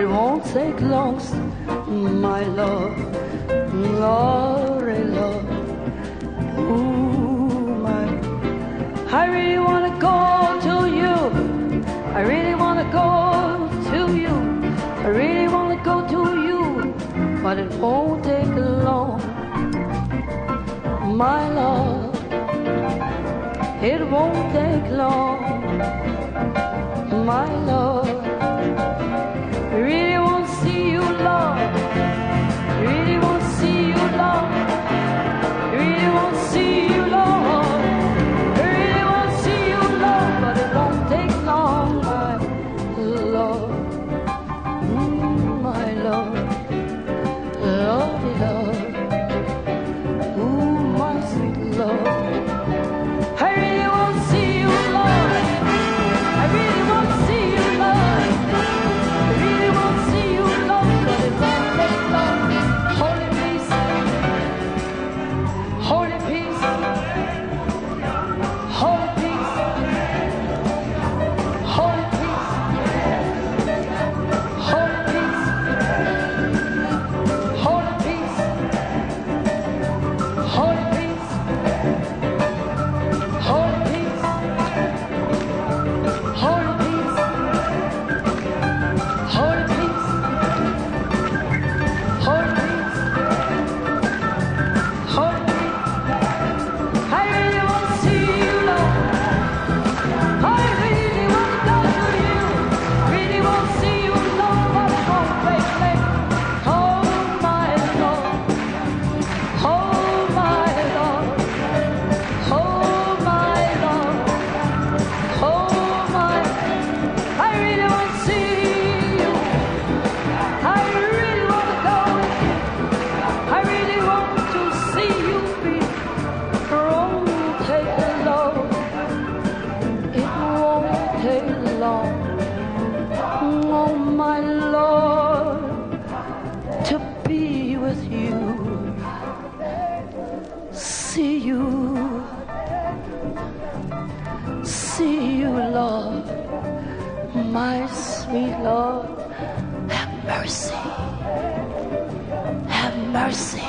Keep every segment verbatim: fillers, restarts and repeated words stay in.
won't take long, my love, Lordy, love. Ooh, my, I really want to go to you. I really want to go to you. I really want to go to you, but it won't take long, my love. It won't take long, my love. I really want to see you, love. I really want to see you, love. I really want to see you, love. I really want to see you, love, but it won't take long, my love. Mm, my love, lovey love. Ooh, my sweet love. I really want to see you, love. I really want to see you, love. I really want to see you, love, but it won't take long. Holy peace, holy peace, holy peace, holy peace, holy peace, holy peace, holy peace, holy peace, holy peace, holy peace, holy peace, holy peace. I really want to see you, Lord. I really want to go to you. Really want to see you, Lord, but it won't take long. Oh, my Lord. Oh, my Lord. Oh, my Lord. Oh, my. I really want to see you. I really want to go with you. I really want to see you be wrong. Take long. It won't take long. Oh, my Lord, to be with you. See you. See you, Lord. My sweet Lord, have mercy. Have mercy.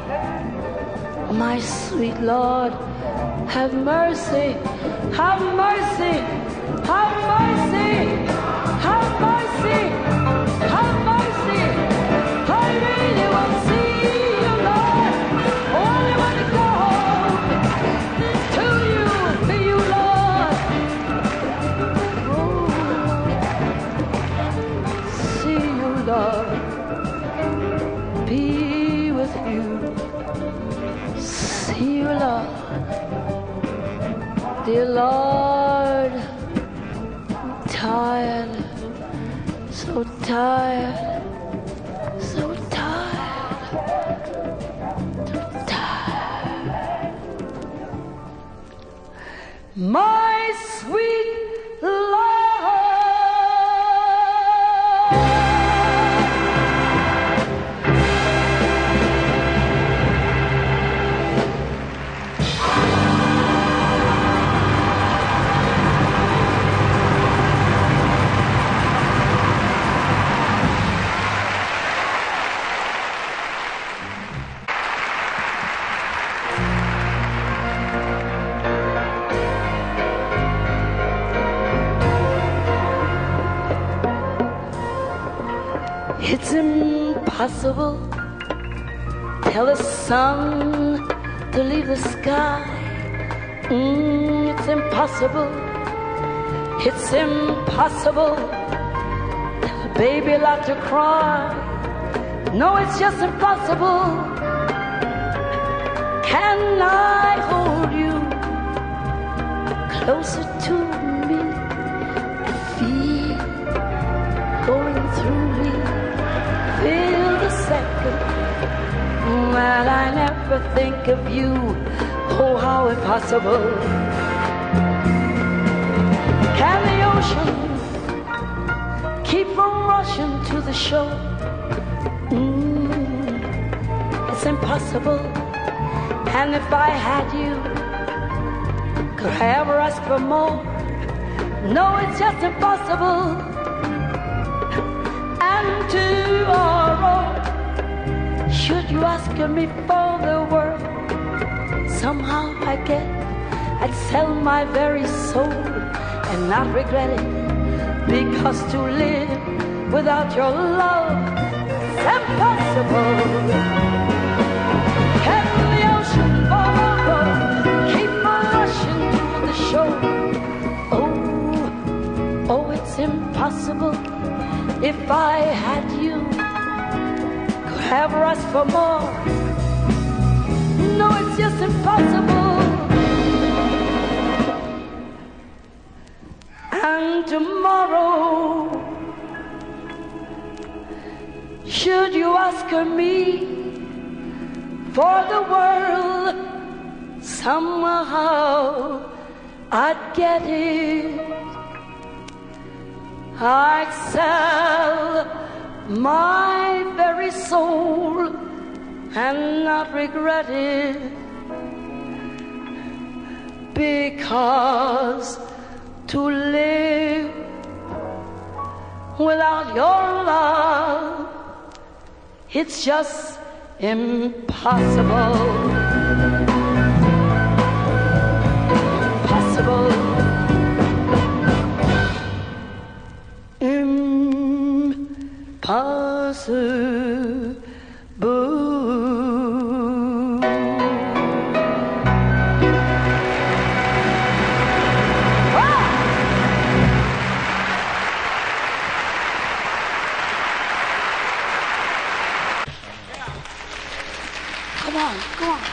My sweet Lord, have mercy. Have mercy. Have mercy. Have mercy. Have mercy. I really want to see you, Lord. I only want to go to you, to you, Lord. Oh, see you, Lord. Be with you. See you, Lord. Dear Lord, I'm tired, so tired, so tired, so tired. My sweet Lord. It's impossible. Tell the sun to leave the sky. Mm, it's impossible. It's impossible. Tell a baby not to cry. No, it's just impossible. Can I hold you closer to me and feel going through me? Feel the second that I never think of you. Oh, how impossible. Can the ocean keep from rushing to the shore? Mm, it's impossible. And if I had you, could I ever ask for more? No, it's just impossible. And And tomorrow, should you ask me for the world, somehow I get I'd sell my very soul and not regret it, because to live without your love is impossible. Can the ocean fall over, keep on rushing to the shore? Oh, oh, it's impossible. If I had you, could have asked for more. No, it's just impossible. And tomorrow, should you ask me for the world, somehow I'd get it. I'd sell my very soul and not regret it, because to live without your love, it's just impossible. Impossible. Impossible. Come on, come on.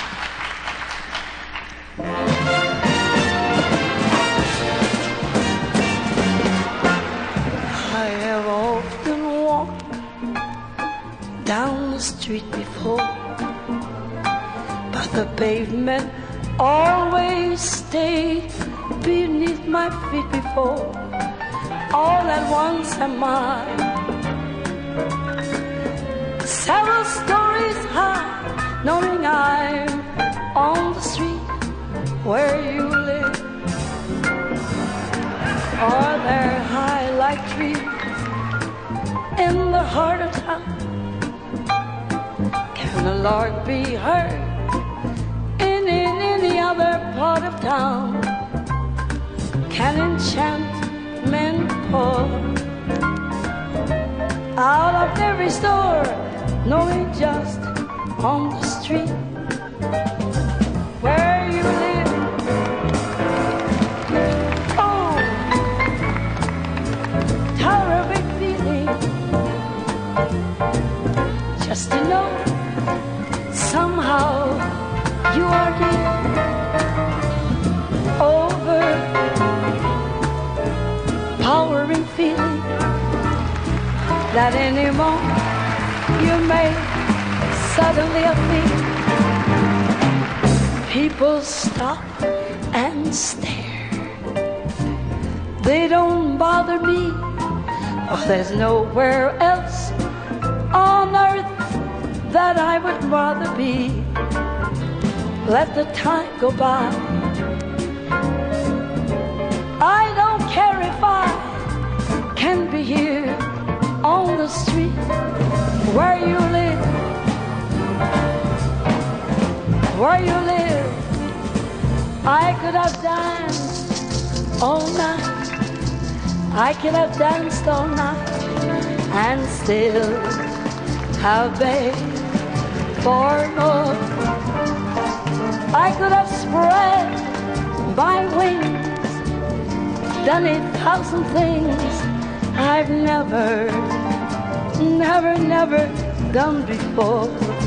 I have often walked down the street before, but the pavement always stayed beneath my feet before. All at once am I several stories high, knowing I'm on the street where you live. Are there high like trees in the heart of town? Can the Lord be heard in, in any other part of town? Can enchantment pour out of every store, knowing just on the street where you live? Oh, terrific feeling, just to know somehow you are here. Overpowering feeling that any moment you may suddenly appear. People stop and stare. They don't bother me. Oh, there's nowhere else on earth that I would rather be. Let the time go by. I don't care if I can be here on the street where you live, where you live. I could have danced all night, I could have danced all night, and still have begged for more. I could have spread my wings, done a thousand things I've never, never, never done before.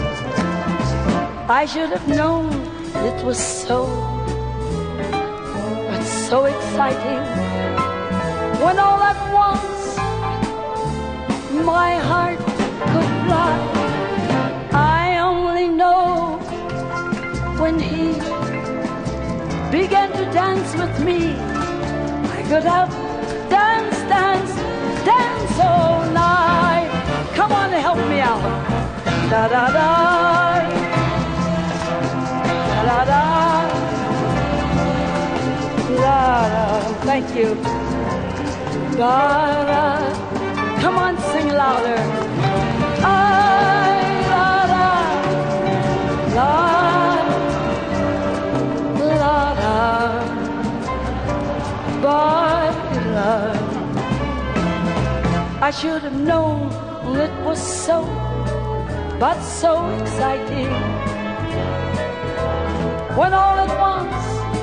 I should have known it was so, but so exciting, when all at once my heart could fly. I only know when he began to dance with me, I could have danced, danced, danced all night. Come on and help me out. Da da da, da da da, da da. Thank you. Da da. Come on, sing louder. I, la, la, la, la, la, but love. I should have known it was so, but so exciting. When all at once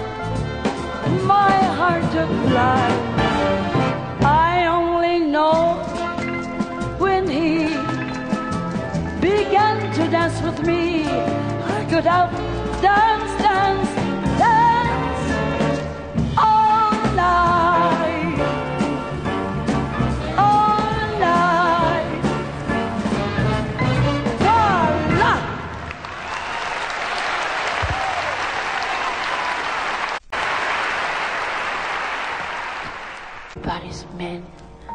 my heart took flight, I only know when he began to dance with me, I could have danced, danced, danced all night, all night. Voila! Everybody's men.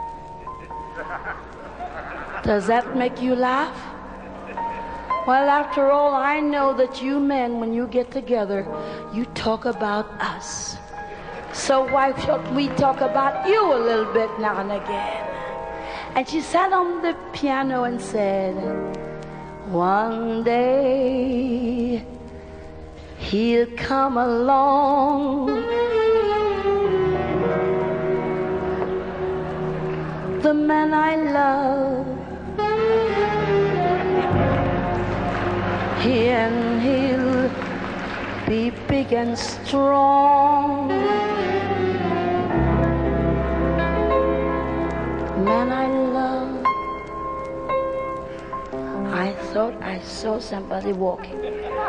Does that make you laugh? Well, after all, I know that you men, when you get together, you talk about us. So why shouldn't we talk about you a little bit now and again? And she sat on the piano and said, one day he'll come along, the man I love, he and he'll be big and strong, man I love. I thought I saw somebody walking.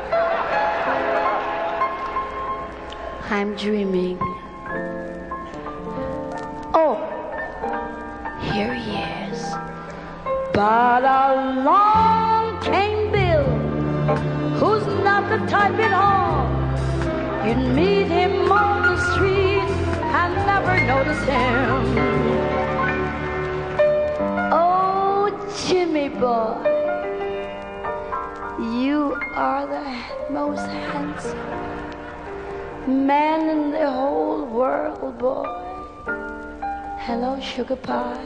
I'm dreaming. Oh, here he is. But along came Bill, who's not the type at all. You'd meet him on the street and never notice him. Oh, Jimmy boy, you are the most handsome man in the whole world, boy. Hello, sugar pie.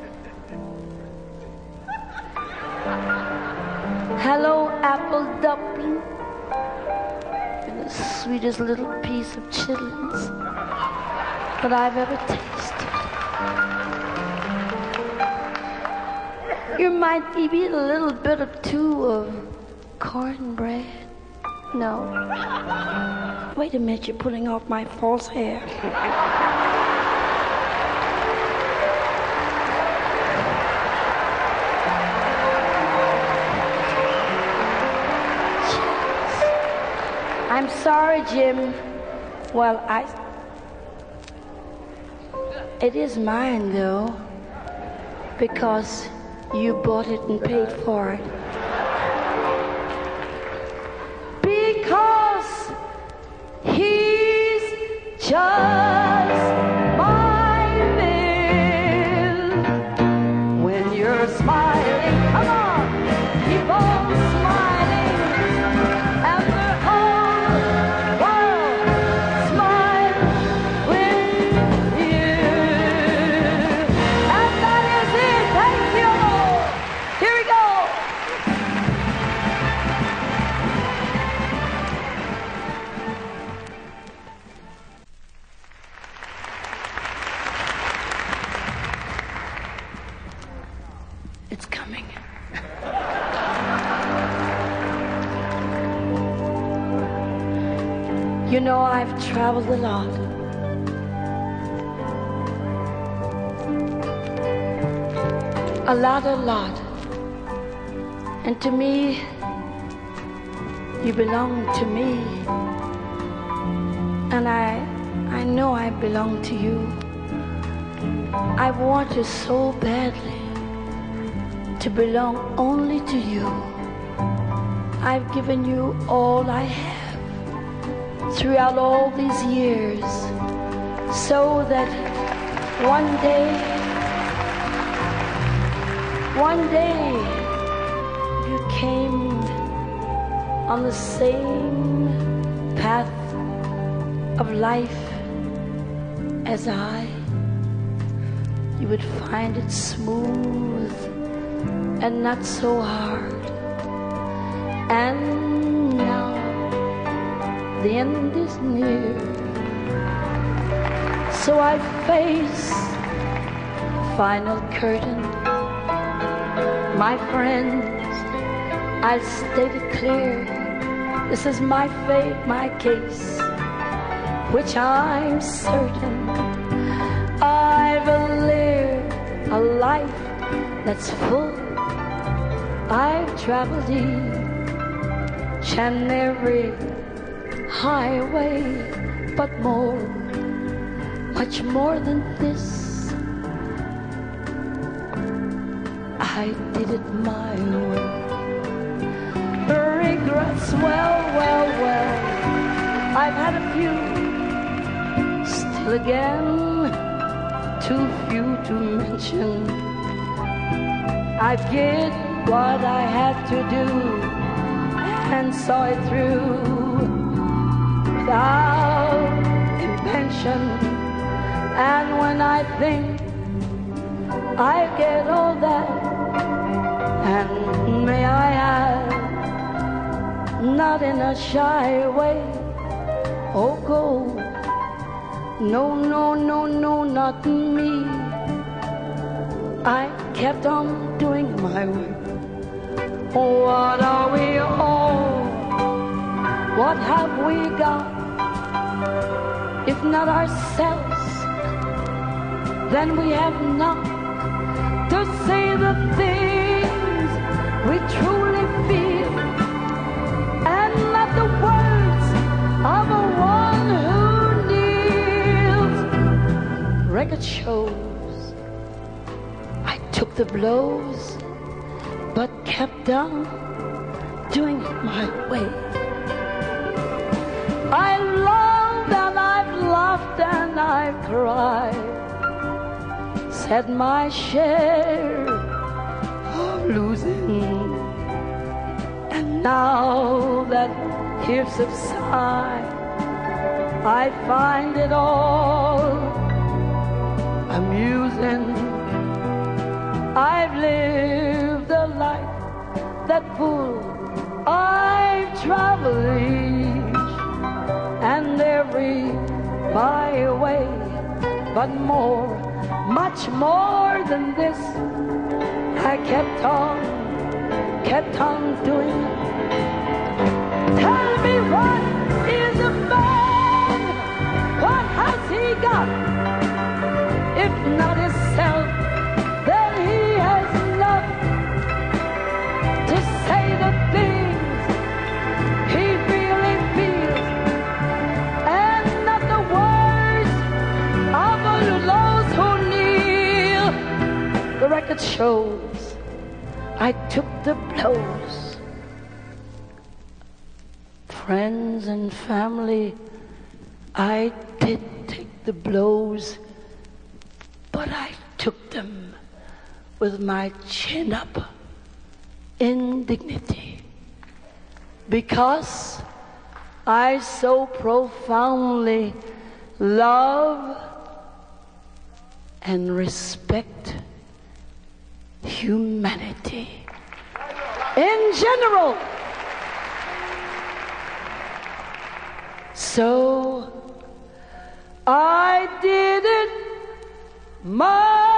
Hello, apple dumpling. And the sweetest little piece of chitlins that I've ever tasted. You might eat a little bit or two of cornbread. No. Wait a minute, you're pulling off my false hair. I'm sorry, Jim. Well, I... It is mine, though, because you bought it and paid for it. Because he's just my man. When you're smiling, come on, keep on smiling, and the whole world smiles with you. And that is it. Thank you. Here we go. It's coming. You know, I've traveled a lot. A lot, a lot. And to me, you belong to me. And I, I know I belong to you. I want you so badly to belong only to you. I've given you all I have throughout all these years, so that one day, one day you came on the same path of life as I. you would find it smooth and not so hard. And now the end is near, so I face final curtain. My friends, I'll state it clear, this is my fate, my case, which I'm certain I've lived a life that's full. I've traveled each and every highway, but more, much more than this, I did it my way. Regrets, well, well, well, I've had a few. Still again, too few to mention. I did what I had to do and saw it through without invention. And when I think I get all that, and may I add, not in a shy way, oh go, no, no, no, no, not me. I kept on doing my way. Oh, what are we all? What have we got? If not ourselves, then we have not to say the things we truly feel, and not the words of a one who kneels. Record shows I took the blows, but kept on doing it my way. I loved and I've laughed and I've cried, said my share of losing. And now that tears subside, I find it all amusing. I've lived a life that full. I've traveled each and every byway, but more, much more than this, I kept on, kept on doing. Tell me, what is a man? What has he got? If not himself, then he has enough to say the things he really feels, and not the words of those who kneel. The record shows I took the blows. Friends and family, I did take the blows, but I took them with my chin up in dignity, because I so profoundly love and respect humanity in general. So I did it my